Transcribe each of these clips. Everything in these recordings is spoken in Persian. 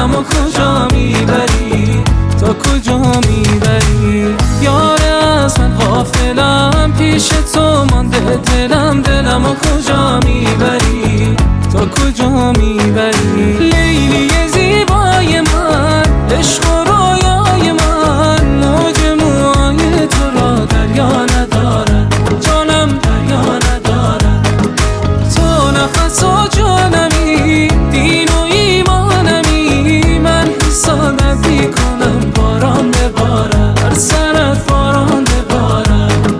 دلمو کجا میبری، تا کجا میبری؟ یاره از من غافلم، پیش تو مانده دلمو کجا میبری، تا کجا میبری؟ لیلی زیبای من، عشق و رویای من، موج موهای تو را دریا ندارد، جانم دریا ندارد. تو نفس و جانمی، دین و ایمانمی، من حسادت میکنم باران ببارد، هر سرت باران ببارد.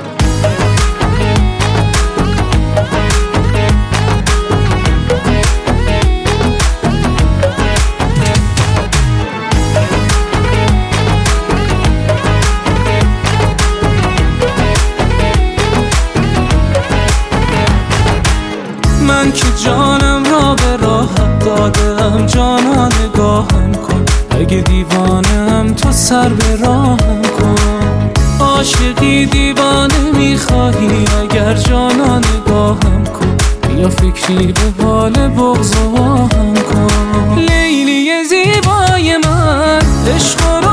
من که جانم را به راحت دادم، جانا نگاهم کن، اگه دیوانم تو سر به راهم کن. عاشقی دیوانه میخواهی، اگر جانا نگاهم کن، بیا فکری به حال بغض و آهم کن. لیلی زیبای من، عشق